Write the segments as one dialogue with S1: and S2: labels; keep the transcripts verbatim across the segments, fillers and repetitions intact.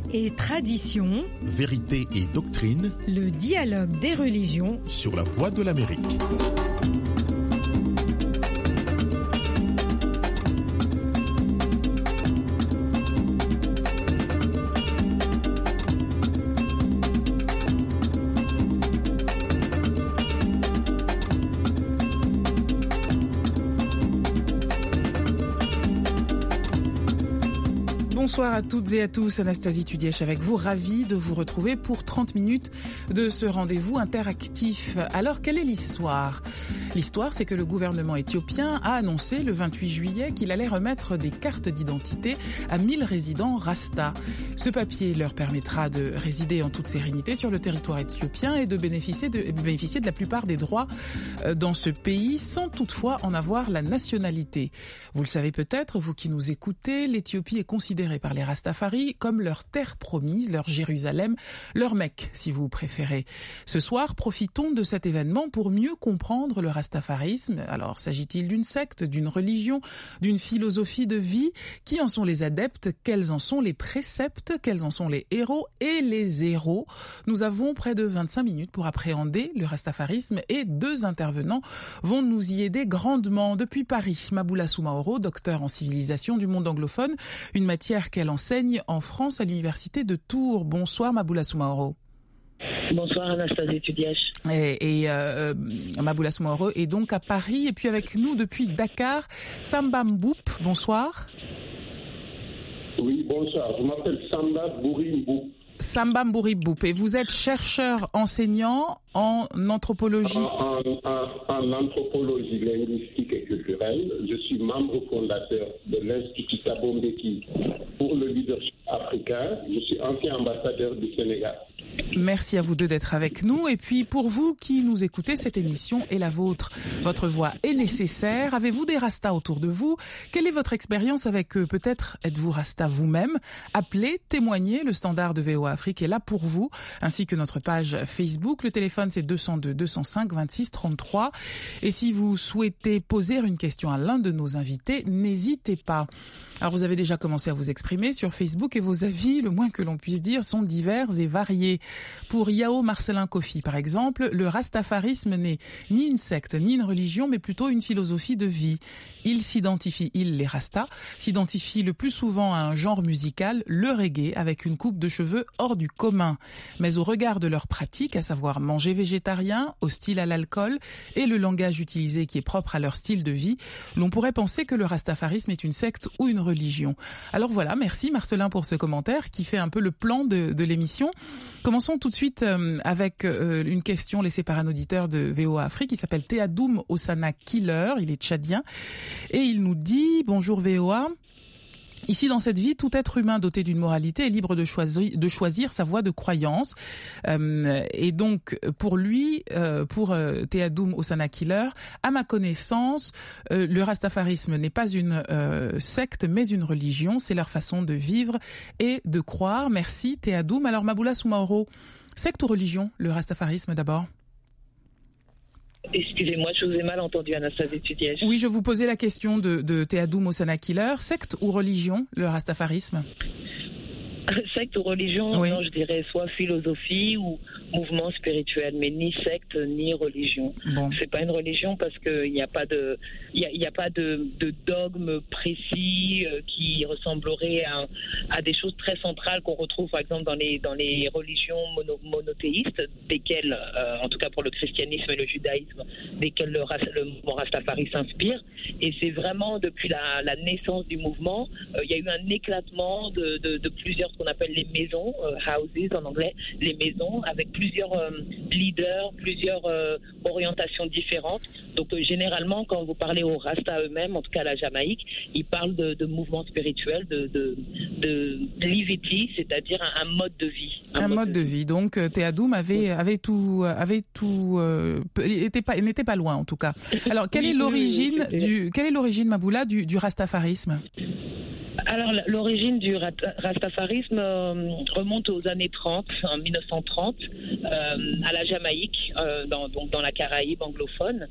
S1: et tradition,
S2: vérité et doctrine,
S1: le dialogue des religions
S2: sur la Voix de l'Amérique.
S3: Bonsoir à toutes et à tous, Anastasie Tudièche avec vous, ravie de vous retrouver pour trente minutes de ce rendez-vous interactif. Alors, quelle est l'histoire ? L'histoire, c'est que le gouvernement éthiopien a annoncé le vingt-huit juillet qu'il allait remettre des cartes d'identité à mille résidents Rasta. Ce papier leur permettra de résider en toute sérénité sur le territoire éthiopien et de bénéficier de, bénéficier de la plupart des droits dans ce pays sans toutefois en avoir la nationalité. Vous le savez peut-être, vous qui nous écoutez, l'Éthiopie est considérée par les Rastafari comme leur terre promise, leur Jérusalem, leur Mecque, si vous préférez. Ce soir, profitons de cet événement pour mieux comprendre le rastafarisme. Alors, s'agit-il d'une secte, d'une religion, d'une philosophie de vie? Qui en sont les adeptes? Quels en sont les préceptes? Quels en sont les héros et les héros? Nous avons près de vingt-cinq minutes pour appréhender le rastafarisme et deux intervenants vont nous y aider grandement. Depuis Paris, Maboula Soumaoro, docteur en civilisation du monde anglophone, une matière qu'elle enseigne en France à l'université de Tours. Bonsoir Maboula Soumaoro.
S4: Bonsoir Anastasie Tudièche.
S3: Et, et euh, Maboula Soumaoro est donc à Paris et puis avec nous depuis Dakar, Samba Mboup. Bonsoir.
S5: Oui, bonsoir. Je m'appelle Samba Bouri Mboup.
S3: Samba Mbouri Mboup. Et vous êtes chercheur enseignant en anthropologie.
S5: En, en, en, en anthropologie linguistique et culturelle. Je suis membre fondateur de l'Institut Thabo Mbeki pour le leadership africain. Je suis ancien ambassadeur du Sénégal.
S3: Merci à vous deux d'être avec nous. Et puis pour vous qui nous écoutez, cette émission est la vôtre. Votre voix est nécessaire. Avez-vous des rastas autour de vous? Quelle est votre expérience avec eux? Peut-être êtes-vous rasta vous-même? Appelez, témoignez. Le standard de V O A Afrique est là pour vous, ainsi que notre page Facebook. Le téléphone c'est deux zéro deux, deux zéro cinq, vingt-six trente-trois. Et si vous souhaitez poser une question à l'un de nos invités, n'hésitez pas. Alors vous avez déjà commencé à vous exprimer sur Facebook et vos avis, le moins que l'on puisse dire, sont divers et variés. Pour Yao Marcelin Kofi, par exemple, le rastafarisme n'est ni une secte, ni une religion, mais plutôt une philosophie de vie. Il s'identifie, il, les rastas, s'identifie le plus souvent à un genre musical, le reggae, avec une coupe de cheveux hors du commun. Mais au regard de leur pratique, à savoir manger végétarien, hostile à l'alcool, et le langage utilisé qui est propre à leur style de vie, l'on pourrait penser que le rastafarisme est une secte ou une religion. Alors voilà, merci Marcelin pour ce commentaire qui fait un peu le plan de, de l'émission. Commençons tout de suite euh, avec euh, une question laissée par un auditeur de V O A Afrique qui s'appelle Théadoum Osana Killer, il est tchadien, et il nous dit « Bonjour V O A ». Ici, dans cette vie, tout être humain doté d'une moralité est libre de choisir, de choisir sa voie de croyance. Euh, et donc, pour lui, euh, pour euh, Théadoum Osana Killer, à ma connaissance, euh, le rastafarisme n'est pas une euh, secte, mais une religion. C'est leur façon de vivre et de croire. Merci Théadoum. Alors, Maboula Soumaoro, secte ou religion, le rastafarisme d'abord?
S4: Excusez-moi, je vous ai mal entendu, Anastasie Tudièche.
S3: Oui, je vous posais la question de, de Théadoum Osana Killer. Secte ou religion, le rastafarisme?
S4: Secte ou religion,
S3: oui.
S4: Non, je dirais soit philosophie ou mouvement spirituel, mais ni secte ni religion.
S3: Bon.
S4: C'est pas une religion parce qu'il n'y a pas de, il y a, y a pas de, de dogme précis euh, qui ressemblerait à, à des choses très centrales qu'on retrouve par exemple dans les dans les religions mono, monothéistes, desquelles, euh, en tout cas pour le christianisme et le judaïsme, desquelles le, le mouvement Rastafari s'inspire. Et c'est vraiment depuis la, la naissance du mouvement, euh, il y a eu un éclatement de, de, de plusieurs, ce qu'on appelle les maisons, euh, houses en anglais, les maisons avec plusieurs euh, leaders, plusieurs euh, orientations différentes. Donc euh, généralement, quand vous parlez aux Rasta eux-mêmes, en tout cas à la Jamaïque, ils parlent de, de mouvements spirituels, de, de, de liviti, c'est-à-dire un, un mode de vie.
S3: Un, un mode, mode de vie. vie. Donc Théadoum avait, avait tout, avait tout, euh, était pas, n'était pas loin en tout cas. Alors quelle oui, est l'origine oui, du, quelle est l'origine Maboula du, du rastafarisme?
S4: Alors, l'origine du rastafarisme euh, remonte aux années trente, en mille neuf cent trente, euh, à la Jamaïque, euh, dans, donc dans la Caraïbe anglophone.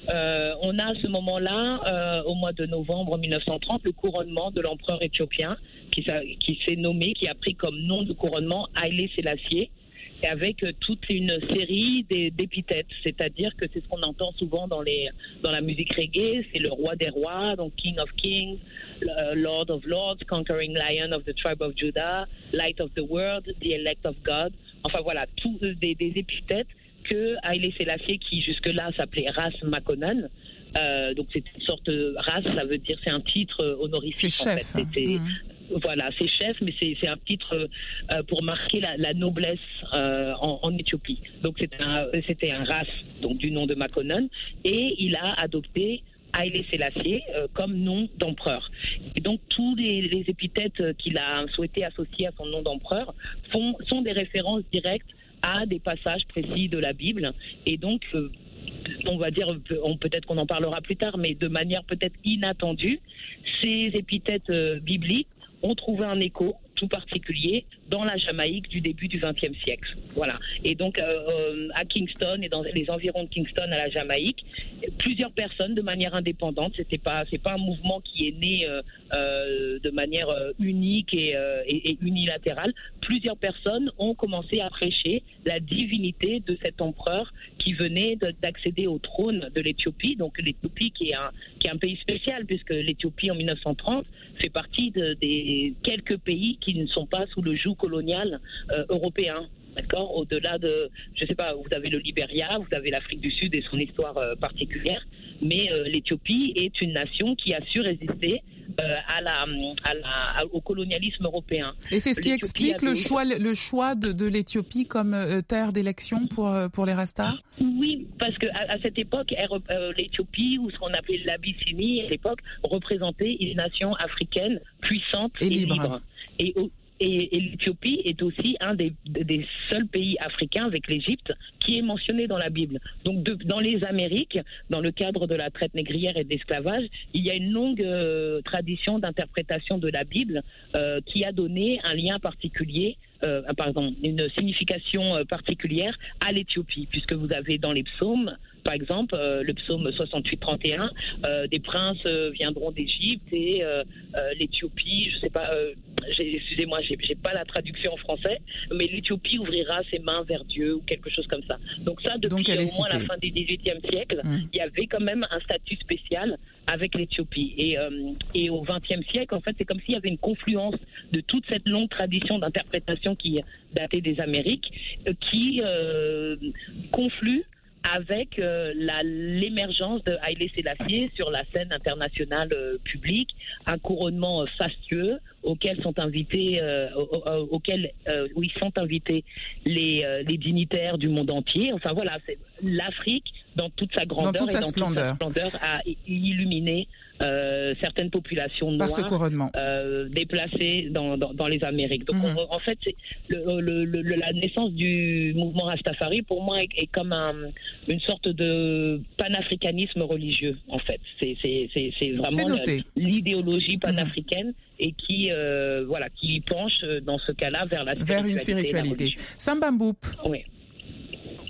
S4: euh, on a à ce moment-là, euh, au mois de novembre mille neuf cent trente, le couronnement de l'empereur éthiopien qui, qui s'est nommé, qui a pris comme nom de couronnement Haïlé Sélassié, et avec euh, toute une série d'épithètes, c'est-à-dire que c'est ce qu'on entend souvent dans, les, dans la musique reggae, c'est le roi des rois, donc King of Kings, uh, Lord of Lords, Conquering Lion of the Tribe of Judah, Light of the World, The Elect of God, enfin voilà, tous euh, des, des épithètes que Haïlé Sélassié, qui jusque-là s'appelait Ras Makonnen, euh, donc c'est une sorte de Ras, ça veut dire, c'est un titre honorifique en fait. C'était, mmh. Voilà, c'est chef, mais c'est, c'est un titre euh, pour marquer la, la noblesse euh, en, en Éthiopie. Donc c'était un, c'était un Ras, donc du nom de Makonnen, et il a adopté Haïlé Sélassié euh, comme nom d'empereur. Et donc tous les, les épithètes qu'il a souhaité associer à son nom d'empereur font, sont des références directes à des passages précis de la Bible, et donc euh, on va dire, on, peut-être qu'on en parlera plus tard, mais de manière peut-être inattendue, ces épithètes euh, bibliques ont trouvé un écho tout particulier dans la Jamaïque du début du vingtième siècle. Voilà. Et donc, euh, euh, à Kingston et dans les environs de Kingston, à la Jamaïque, plusieurs personnes, de manière indépendante, c'était pas, c'est pas un mouvement qui est né euh, euh, de manière euh, unique et, euh, et, et unilatérale. Plusieurs personnes ont commencé à prêcher la divinité de cet empereur qui venait de, d'accéder au trône de l'Éthiopie. Donc, l'Éthiopie qui est un, qui est un pays spécial, puisque l'Éthiopie, en mille neuf cent trente, fait partie de, des quelques pays qui ne sont pas sous le joug colonial euh, européen. D'accord ? Au-delà de, je ne sais pas, vous avez le Libéria, vous avez l'Afrique du Sud et son histoire euh, particulière, mais euh, l'Éthiopie est une nation qui a su résister euh, à la, à la, à, au colonialisme européen.
S3: Et c'est ce qui explique le choix, le choix de, de l'Éthiopie comme euh, terre d'élection pour, pour les Rastas ?
S4: Oui, parce qu'à à cette époque, elle, euh, l'Éthiopie, ou ce qu'on appelait l'Abyssinie à l'époque, représentait une nation africaine puissante et, et libre. libre. Et au, Et, et l'Éthiopie est aussi un des, des seuls pays africains, avec l'Égypte, qui est mentionné dans la Bible. Donc, de, dans les Amériques, dans le cadre de la traite négrière et de l'esclavage, il y a une longue euh, tradition d'interprétation de la Bible euh, qui a donné un lien particulier, euh, pardon, une signification euh, particulière à l'Éthiopie, puisque vous avez dans les psaumes, par exemple, euh, le psaume soixante-huit trente et un, euh, des princes euh, viendront d'Égypte et euh, euh, l'Éthiopie, je sais pas, euh, j'ai, excusez-moi, j'ai, j'ai pas la traduction en français, mais l'Éthiopie ouvrira ses mains vers Dieu ou quelque chose comme ça. Donc ça, depuis au moins la fin du dix-huitième siècle, mmh. il y avait quand même un statut spécial avec l'Éthiopie. Et, euh, et au vingtième siècle, en fait, c'est comme s'il y avait une confluence de toute cette longue tradition d'interprétation qui datait des Amériques, euh, qui euh, conflue avec euh, la, l'émergence de Haïlé Sélassié sur la scène internationale euh, publique, un couronnement euh, fastueux auquel sont invités, euh, au, auquel euh, où ils sont invités les, euh, les dignitaires du monde entier. Enfin voilà, c'est l'Afrique dans toute sa grandeur
S3: dans toute
S4: et
S3: sa
S4: dans
S3: splendeur.
S4: toute sa splendeur a illuminé euh, certaines populations noires euh, déplacées dans, dans, dans les Amériques. Donc mmh. on, en fait, c'est le, le, le, la naissance du mouvement Rastafari pour moi est, est comme un, une sorte de panafricanisme religieux. En fait, c'est, c'est, c'est, c'est vraiment
S3: c'est
S4: la, l'idéologie panafricaine mmh. et qui euh, voilà qui penche dans ce cas-là vers la
S3: vers une spiritualité. Samba Mboup.
S4: Oui.
S3: M'entendez-vous ?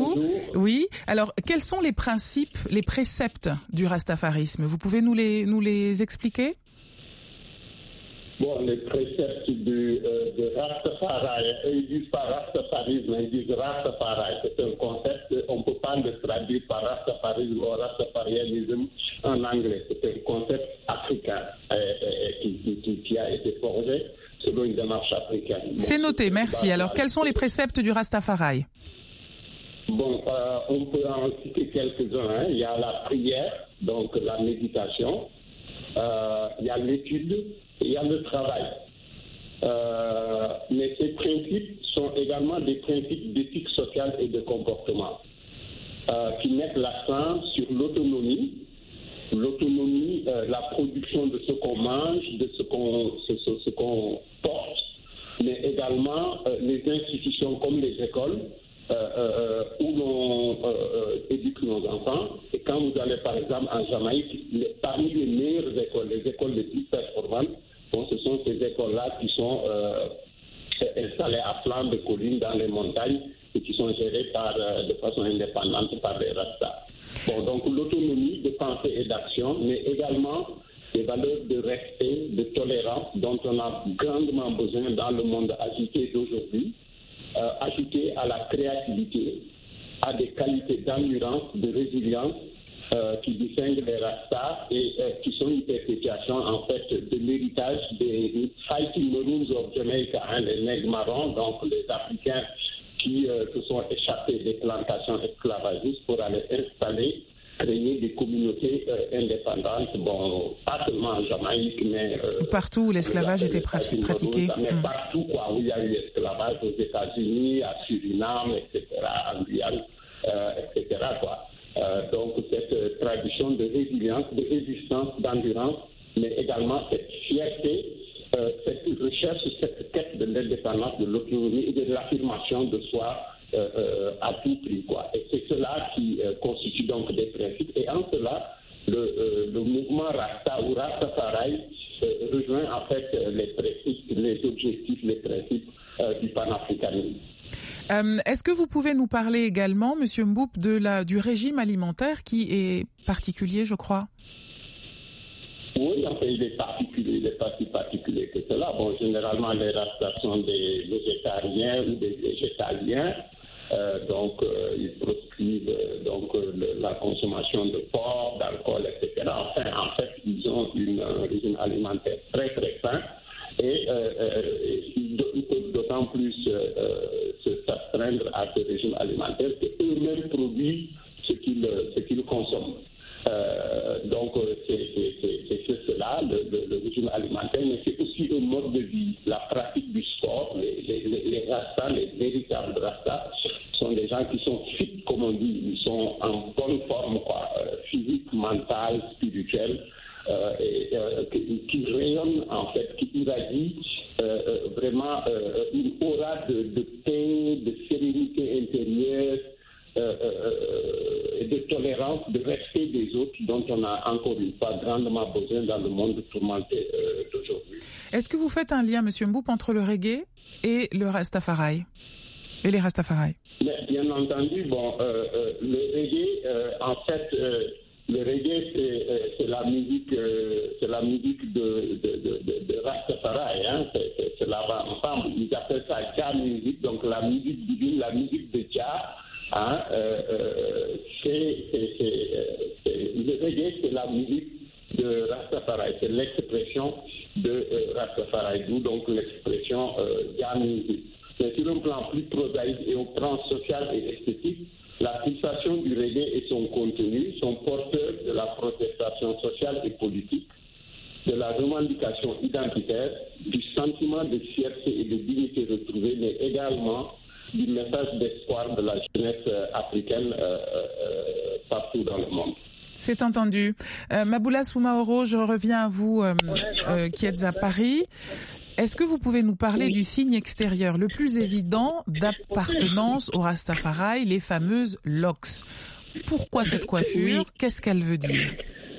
S5: Oui,
S3: oui. Alors, quels sont les principes, les préceptes du rastafarisme ? Vous pouvez nous les, nous les expliquer ?
S5: Bon, les préceptes du, euh, de Rastafari, ils disent pas Rastafarisme, ils disent Rastafari. C'est un concept, on ne peut pas le traduire par Rastafarisme ou Rastafarianisme en anglais. C'est un concept africain euh, euh, qui, qui, qui a été forgé selon une démarche africaine. Bon,
S3: c'est noté, merci. Alors, quels sont les préceptes du Rastafari ?
S5: Bon, euh, on peut en citer quelques-uns. Hein. Il y a la prière, donc la méditation. Euh, il y a l'étude et il y a le travail. Euh, mais ces principes sont également des principes d'éthique sociale et de comportement euh, qui mettent l'accent sur l'autonomie, l'autonomie, euh, la production de ce qu'on mange, de ce qu'on, ce, ce, ce qu'on porte, mais également euh, les institutions comme les écoles, Euh, euh, où l'on euh, euh, éduque nos enfants. Et quand vous allez par exemple en Jamaïque, les, parmi les meilleures écoles, les écoles les plus performantes, bon, ce sont ces écoles-là qui sont euh, installées à flanc de collines dans les montagnes qui sont gérés par, euh, de façon indépendante par les Rastas. Bon, donc l'autonomie de pensée et d'action, mais également des valeurs de respect, de tolérance dont on a grandement besoin dans le monde agité d'aujourd'hui, euh, ajouté à la créativité, à des qualités d'endurance, de résilience euh, qui distinguent les Rastas et euh, qui sont une perpétuation en fait de l'héritage des Fighting Maroons of Jamaica, hein, les nègres marrons, donc les Africains qui euh, se sont échappés des plantations esclavagistes pour aller installer, créer des communautés euh, indépendantes, bon, pas seulement en Jamaïque, mais... Euh,
S3: partout où l'esclavage était pratiqué.
S5: Mais
S3: mmh.
S5: partout quoi, où il y a eu l'esclavage, aux États-Unis, à Suriname, et cetera, en Guyane, euh, et cetera, quoi. Euh, donc cette euh, tradition de résilience, de résistance, d'endurance, mais également cette fierté, euh, cette recherche, cette quête de l'indépendance, de l'autonomie et de l'affirmation de soi euh, euh, à tout prix, quoi. Et c'est cela qui euh, constitue donc des principes. Et en cela, le, euh, le mouvement Rasta ou Rastafari euh, rejoint en fait les principes, les objectifs, les principes euh, du panafricanisme.
S3: Euh, est-ce que vous pouvez nous parler également, Monsieur Mboup, de la, du régime alimentaire qui est particulier, je crois?
S5: Oui, enfin, il est particulier, il n'est pas si particulier que cela. Bon, généralement, les Rastas sont des végétariens ou des végétaliens. Euh, donc, euh, ils proscrivent euh, donc, euh, le, la consommation de porc, d'alcool, et cetera. Enfin, en fait, ils ont une, un régime alimentaire très, très sain. Et euh, euh, ils peuvent d'autant plus euh, se s'astreindre à ce régime alimentaire qu'eux-mêmes produisent ce qu'ils, ce qu'ils consomment. Euh, donc, c'est, c'est, c'est, c'est cela, le, le, le régime alimentaire, mais c'est aussi un mode de vie, la pratique du sport. Les, les, les Rastas, les véritables Rastas, sont des gens qui sont fit, comme on dit, ils sont en bonne forme, quoi, euh, physique, mentale, spirituelle. Euh, et, euh, qui, qui rayonne en fait, qui irradie euh, euh, vraiment euh, une aura de, de paix, de sérénité intérieure, euh, euh, et de tolérance, de respect des autres, dont on a encore une fois grandement besoin dans le monde tourmenté euh, d'aujourd'hui.
S3: Est-ce que vous faites un lien, Monsieur Mboup, entre le reggae et le Rastafari et les Rastafari?
S5: Mais bien entendu, bon, euh, euh, le reggae, euh, en fait. Euh, Le reggae, c'est, c'est la musique, c'est la musique de, de, de, de, de Rastafari, hein. c'est, c'est, c'est là ensemble. Ils appellent ça Jah music, donc la musique divine, la musique de Jah. Hein. Euh, euh, c'est, c'est, c'est, c'est, le reggae, c'est la musique de Rastafari, c'est l'expression de euh, Rastafari, d'où donc l'expression euh, Jah music. Mais sur un plan plus prosaïque et au plan social et esthétique, la fixation du reggae et son contenu sont porteurs de la protestation sociale et politique, de la revendication identitaire, du sentiment de fierté et de dignité retrouvée, mais également du message d'espoir de la jeunesse africaine euh, euh, partout dans le monde.
S3: C'est entendu. Euh, Maboula Soumaoro, je reviens à vous euh, euh, qui êtes à Paris. Est-ce que vous pouvez nous parler oui. du signe extérieur le plus évident d'appartenance au Rastafari, les fameuses locks? Pourquoi cette coiffure? Oui. Qu'est-ce qu'elle veut dire?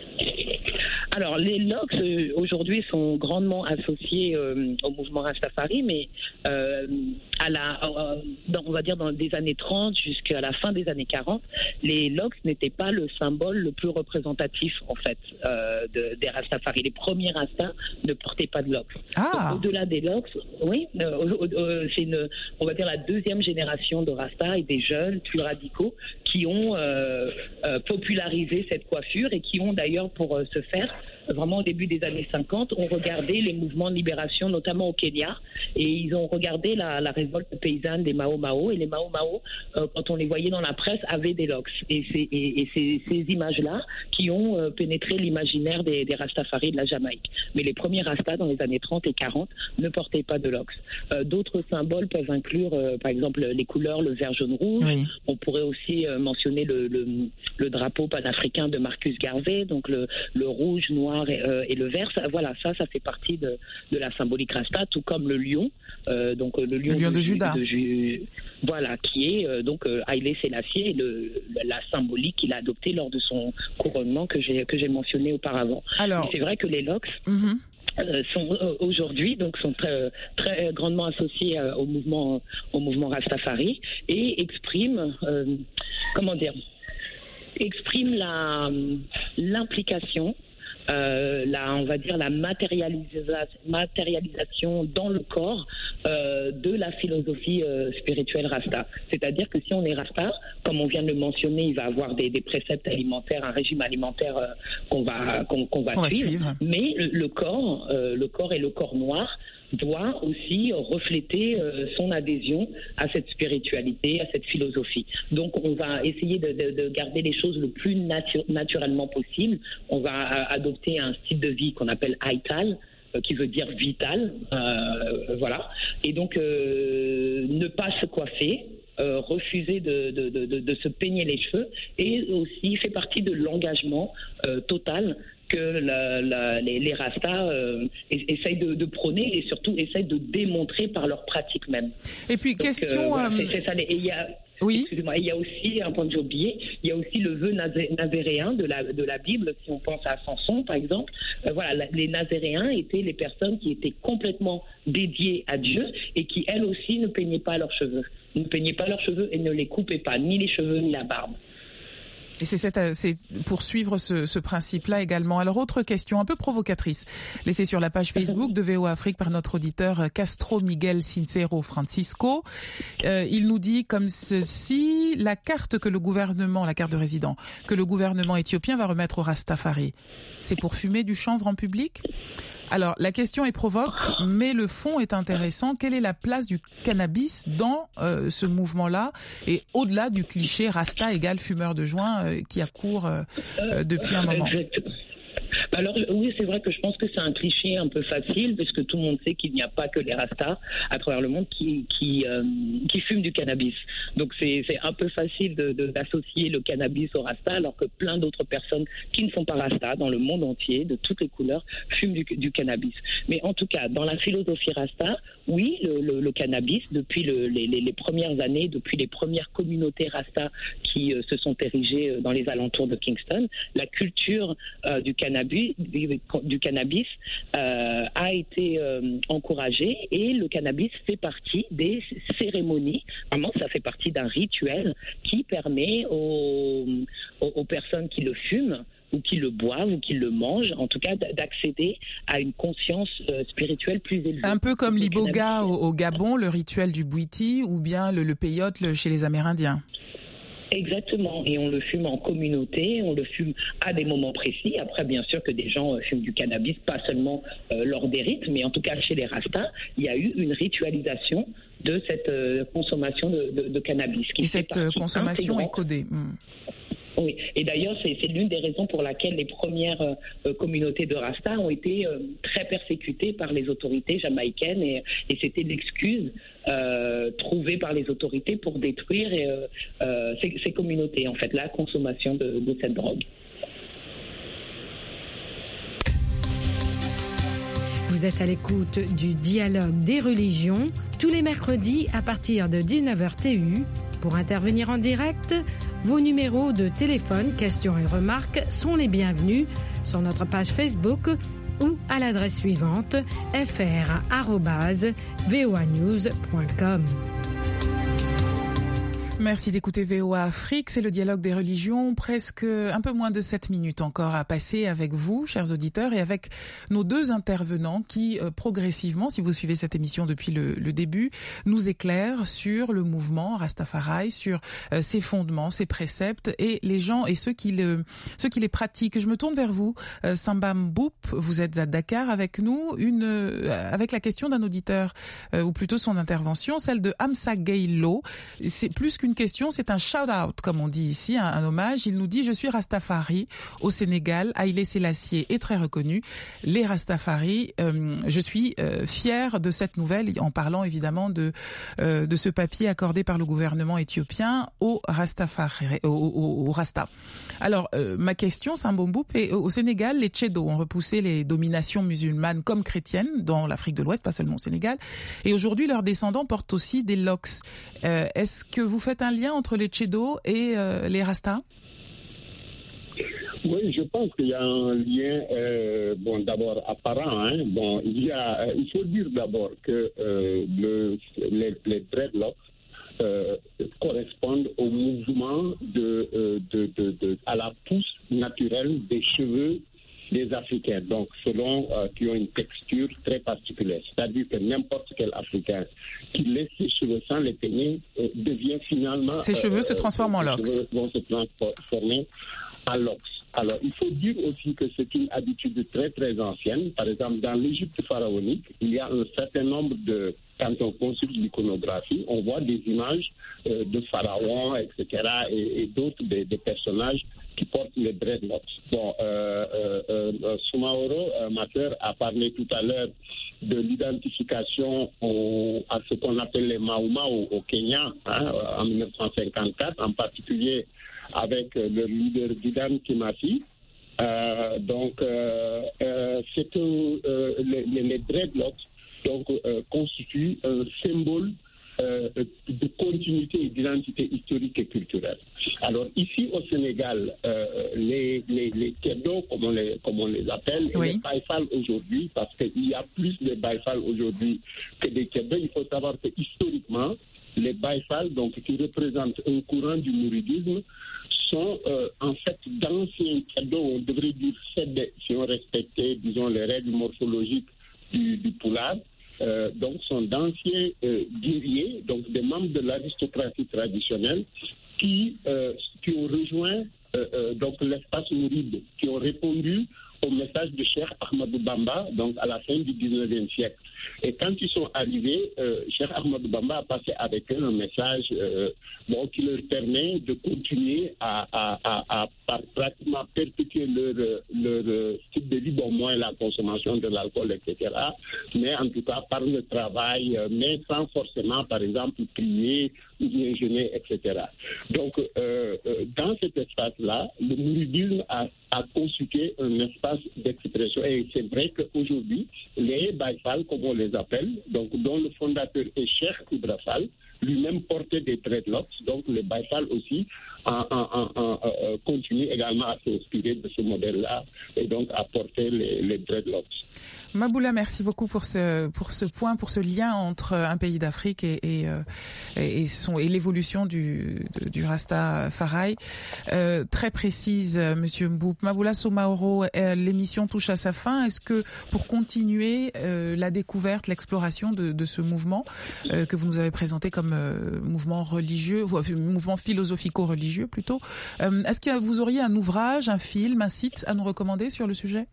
S4: Alors, les locks, euh, aujourd'hui, sont grandement associés euh, au mouvement Rastafari, mais euh, à la, euh, dans, on va dire dans les années trente jusqu'à la fin des années quarante, les locks n'étaient pas le symbole le plus représentatif, en fait, euh, de, des Rastafari. Les premiers Rastas ne portaient pas de locks.
S3: Ah.
S4: Donc, au-delà des locks, oui, euh, euh, c'est une, on va dire la deuxième génération de Rastas et des jeunes plus radicaux qui ont euh, euh, popularisé cette coiffure et qui ont d'ailleurs, pour euh, ce faire, vraiment au début des années cinquante, ont regardé les mouvements de libération, notamment au Kenya, et ils ont regardé la, la révolte paysanne des Mao Mao, et les Mao Mao, euh, quand on les voyait dans la presse, avaient des locks. Et c'est et, et c'est ces images-là qui ont euh, pénétré l'imaginaire des, des Rastafari de la Jamaïque. Mais les premiers Rastas, dans les années trente et quarante, ne portaient pas de locks. Euh, d'autres symboles peuvent inclure, euh, par exemple, les couleurs, le vert, jaune, rouge. Oui. On pourrait aussi euh, mentionner le, le, le drapeau panafricain de Marcus Garvey, donc le, le rouge, noir, noir et, euh, et le vert, ça, voilà, ça, ça fait partie de, de la symbolique Rasta, tout comme le lion, euh, donc le lion,
S3: le lion de, de Juda,
S4: de Ju- voilà, qui est euh, donc euh, Haïlé Sélassié, le, la symbolique qu'il a adoptée lors de son couronnement que j'ai que j'ai mentionné auparavant.
S3: Alors,
S4: et c'est vrai que les locks. Mm-hmm. Euh, sont euh, aujourd'hui donc sont très, très grandement associés euh, au mouvement au mouvement Rastafari et expriment euh, comment dire expriment la l'implication Euh, la, on va dire la matérialisa- matérialisation dans le corps euh, de la philosophie euh, spirituelle Rasta. C'est-à-dire que si on est Rasta, comme on vient de le mentionner, il va avoir des, des préceptes alimentaires, un régime alimentaire euh, qu'on va qu'on, qu'on va,
S3: on
S4: suivre,
S3: va suivre.
S4: Mais le, le corps, euh, le corps et le corps noir doit aussi refléter euh, son adhésion à cette spiritualité, à cette philosophie. Donc on va essayer de, de, de garder les choses le plus natu- naturellement possible. On va euh, adopter un style de vie qu'on appelle Aital, euh, qui veut dire vital, euh, voilà. Et donc euh, ne pas se coiffer, Euh, refuser de, de, de, de, de se peigner les cheveux, et aussi fait partie de l'engagement euh, total que la, la, les, les Rastas euh, essayent de, de prôner et surtout essayent de démontrer par leur pratique même.
S3: Et puis,
S4: donc,
S3: question...
S4: Euh, voilà,
S3: euh...
S4: c'est, c'est ça, et il y a...
S3: Oui.
S4: Excusez-moi, il y a aussi, un point que j'ai oublié, il y a aussi le vœu nazé- nazéréen de la, de la Bible, si on pense à Samson, par exemple. Euh, voilà, la, les nazéréens étaient les personnes qui étaient complètement dédiées à Dieu et qui, elles aussi, ne peignaient pas leurs cheveux. Ne peignaient pas leurs cheveux et ne les coupaient pas, ni les cheveux, ni la barbe.
S3: Et c'est, cette, c'est pour suivre ce, ce principe-là également. Alors, autre question un peu provocatrice, laissée sur la page Facebook de V O A Afrique par notre auditeur Castro Miguel Sincero Francisco. Euh, il nous dit comme ceci: la carte que le gouvernement, la carte de résident, que le gouvernement éthiopien va remettre au Rastafari, c'est pour fumer du chanvre en public? Alors, la question est provoque, mais le fond est intéressant. Quelle est la place du cannabis dans euh, ce mouvement-là, et au-delà du cliché Rasta égale fumeur de joint euh, qui accourt euh, euh, depuis un moment?
S4: Exactement. Alors oui, c'est vrai que je pense que c'est un cliché un peu facile, parce que tout le monde sait qu'il n'y a pas que les Rastas à travers le monde qui qui, euh, qui fument du cannabis. Donc c'est c'est un peu facile de, de, d'associer le cannabis au Rasta, alors que plein d'autres personnes qui ne sont pas Rasta dans le monde entier, de toutes les couleurs, fument du, du cannabis. Mais en tout cas, dans la philosophie Rasta, oui, le, le, le cannabis, depuis le, les, les, les premières années, depuis les premières communautés Rasta qui euh, se sont érigées dans les alentours de Kingston, la culture euh, du cannabis Du, du cannabis euh, a été euh, encouragé, et le cannabis fait partie des cérémonies. Vraiment, ça fait partie d'un rituel qui permet aux, aux, aux personnes qui le fument ou qui le boivent ou qui le mangent, en tout cas d'accéder à une conscience euh, spirituelle plus élevée.
S3: Un peu comme
S4: le
S3: l'iboga
S4: cannabis,
S3: au, au Gabon, le rituel du bouiti, ou bien le, le peyote le, chez les Amérindiens.
S4: Exactement, et on le fume en communauté, on le fume à des moments précis. Après, bien sûr que des gens fument du cannabis, pas seulement euh, lors des rites, mais en tout cas chez les Rastas, il y a eu une ritualisation de cette euh, consommation de, de, de cannabis. Qui
S3: et cette consommation
S4: intégrante.
S3: est codée. Mmh.
S4: Oui, et d'ailleurs, c'est, c'est l'une des raisons pour laquelle les premières euh, communautés de Rasta ont été euh, très persécutées par les autorités jamaïcaines, et, et c'était l'excuse euh, trouvée par les autorités pour détruire euh, euh, ces, ces communautés, en fait, la consommation de, de cette drogue.
S1: Vous êtes à l'écoute du Dialogue des religions, tous les mercredis à partir de dix-neuf heures T U. Pour intervenir en direct, vos numéros de téléphone, questions et remarques sont les bienvenus sur notre page Facebook ou à l'adresse suivante f r arobase v o a news point com.
S3: Merci d'écouter V O A Afrique, c'est le dialogue des religions, presque un peu moins de sept minutes encore à passer avec vous, chers auditeurs, et avec nos deux intervenants qui, euh, progressivement, si vous suivez cette émission depuis le, le début, nous éclairent sur le mouvement Rastafari, sur euh, ses fondements, ses préceptes, et les gens et ceux qui, le, ceux qui les pratiquent. Je me tourne vers vous, euh, Sambam Boop, vous êtes à Dakar avec nous, une, euh, avec la question d'un auditeur, euh, ou plutôt son intervention, celle de Amsa Gailo. C'est plus qu'une une question, c'est un shout-out, comme on dit ici, un, un hommage. Il nous dit « Je suis Rastafari au Sénégal. Haïlé Sélassié est très reconnu. Les Rastafari, euh, je suis euh, fier de cette nouvelle, en parlant évidemment de, euh, de ce papier accordé par le gouvernement éthiopien au Rastafari, au, au, au Rasta. » Alors, euh, ma question, Sambo Mboup, est au Sénégal, les Tchédos ont repoussé les dominations musulmanes comme chrétiennes dans l'Afrique de l'Ouest, pas seulement au Sénégal. Et aujourd'hui, leurs descendants portent aussi des locks. Euh, est-ce que vous faites un lien entre les Tchédos et euh, les Rastas?
S5: Oui, je pense qu'il y a un lien, euh, bon, d'abord apparent. Hein. Bon, il y a, euh, il faut dire d'abord que euh, le, les, les dreadlocks euh, correspondent au mouvement de, euh, de, de, de, à la pousse naturelle des cheveux des Africains, donc selon euh, qui ont une texture très particulière. C'est-à-dire que n'importe quel Africain qui laisse ses cheveux sans les peigner euh, devient finalement...
S3: Ses euh, cheveux se transforment en locks.
S5: Ses cheveux vont se transformer en locks. Alors, il faut dire aussi que c'est une habitude très, très ancienne. Par exemple, dans l'Égypte pharaonique, il y a un certain nombre de... Quand on consulte l'iconographie, on voit des images euh, de pharaons, et cetera, et, et d'autres des, des personnages qui portent les dreadlocks. Bon, euh, euh, euh, Soumaoro, euh, ma sœur, a parlé tout à l'heure de l'identification au, à ce qu'on appelle les Mauma au, au Kenya, hein, en dix-neuf cent cinquante-quatre, en particulier avec euh, le leader Didan Kimasi. Euh, donc, euh, euh, c'est que euh, les, les dreadlocks donc, euh, constituent un symbole Euh, de continuité et d'identité historique et culturelle. Alors ici au Sénégal, euh, les les les Kédos, comme on les comme on les appelle, oui. Et les Baïfal aujourd'hui, parce qu'il y a plus de Baïfal aujourd'hui que des Kédos. Il faut savoir que historiquement, les Baïfal, donc qui représentent un courant du mouridisme, sont euh, en fait d'anciens Kédos, on devrait dire cédés, si on respectait, disons, les règles morphologiques du, du Poulard. Euh, donc sont d'anciens euh, guerriers, donc des membres de l'aristocratie traditionnelle qui, euh, qui ont rejoint euh, euh, donc l'espace mouride, qui ont répondu au message de Cheikh Ahmadou Bamba, donc à la fin du dix-neuvième siècle. Et quand ils sont arrivés, euh, Cheikh Ahmadou Bamba a passé avec eux un message euh, bon, qui leur permet de continuer à, à, à, à, à pratiquement perpétuer leur, leur style de vie, bon, moins la consommation de l'alcool, et cetera. Mais en tout cas par le travail, mais sans forcément, par exemple, prier ou bien jeûner, et cetera. Donc, euh, dans cet espace-là, le mouridisme a, a constitué un espace d'expression. Et c'est vrai qu'aujourd'hui, les Baïfal, comme on les appelle, donc dont le fondateur est Cheikh Ibra Fall, lui-même portait des dreadlocks. Donc les Baïfal aussi en, en, en, en, en, continuent également à s'inspirer de ce modèle-là et donc à porter les, les dreadlocks.
S3: Maboula, merci beaucoup pour ce pour ce point, pour ce lien entre un pays d'Afrique et et, et, et son et l'évolution du du Rastafari. Euh, très précise, Monsieur Mboup. Maboula Soumaoro, euh, l'émission touche à sa fin. Est-ce que pour continuer euh, la découverte, l'exploration de, de ce mouvement euh, que vous nous avez présenté comme euh, mouvement religieux, euh, mouvement philosophico-religieux plutôt, euh, est-ce que vous auriez un ouvrage, un film, un site à nous recommander sur le sujet?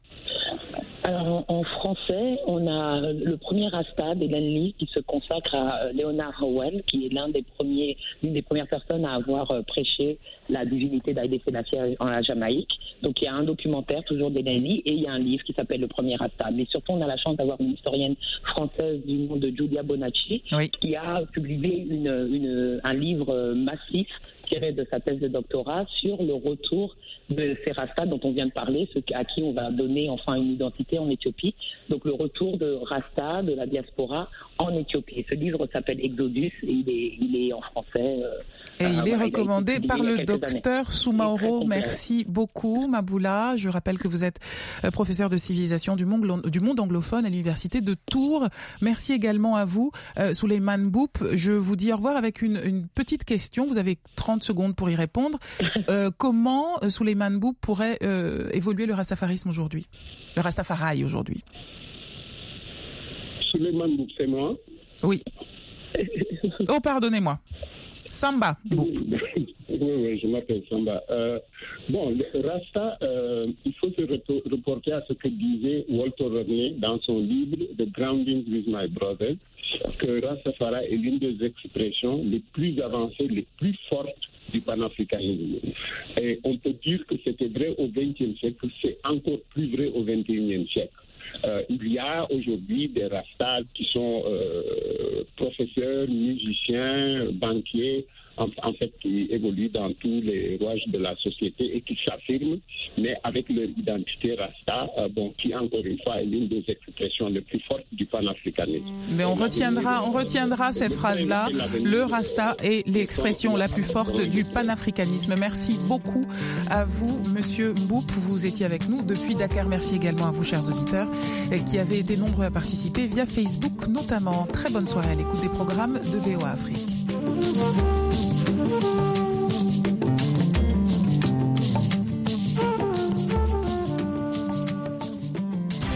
S4: Alors, en français, on a le premier Rasta d'Hélène Lee qui se consacre à Leonard Howell, qui est l'un des premiers, l'une des premières personnes à avoir prêché la divinité d'Haïlé Sélassié en la Jamaïque. Donc, il y a un documentaire toujours d'Hélène Lee et il y a un livre qui s'appelle Le premier Rasta. Mais surtout, on a la chance d'avoir une historienne française du nom de Giulia Bonacci, oui, qui a publié une, une, un livre massif tiré de sa thèse de doctorat sur le retour de ces Rastas dont on vient de parler, ceux à qui on va donner enfin une identité en Éthiopie. Donc le retour de Rasta, de la diaspora en Éthiopie. Ce livre s'appelle Exodus et il est, il est en français. Euh,
S3: et il est recommandé par le docteur Soumaoro. Merci beaucoup, Maboula. Je rappelle que vous êtes professeur de civilisation du monde, du monde anglophone à l'université de Tours. Merci également à vous, euh, Souleymane Mboup. Je vous dis au revoir avec une, une petite question. Vous avez trente secondes pour y répondre. Euh, comment Souleymane Mboup pourrait euh, évoluer le rastafarisme aujourd'hui, le rastafari aujourd'hui?
S5: Souleymane Mboup, c'est moi?
S3: Oui. Oh, pardonnez-moi. Samba Mboup.
S5: Oui, oui, je m'appelle Samba. Euh, bon, le Rasta, euh, il faut se repo- reporter à ce que disait Walter Rodney dans son livre The Grounding with My Brothers, que Rastafari est l'une des expressions les plus avancées, les plus fortes du panafricanisme. Et on peut dire que c'était vrai au vingtième siècle, c'est encore plus vrai au vingt et unième siècle. Euh, il y a aujourd'hui des Rastas qui sont euh, professeurs, musiciens, banquiers, en, en fait, qui évoluent dans tous les rouages de la société et qui s'affirment, mais avec leur identité Rasta, euh, bon, qui encore une fois est l'une des expressions les plus fortes du panafricanisme.
S3: Mais on retiendra, on retiendra cette phrase-là. Le Rasta est l'expression la plus forte du panafricanisme. Merci beaucoup à vous, Monsieur Mboup. Vous étiez avec nous depuis Dakar. Merci également à vous, chers auditeurs, qui avez été nombreux à participer via Facebook, notamment. Très bonne soirée à l'écoute des programmes de V O A Afrique.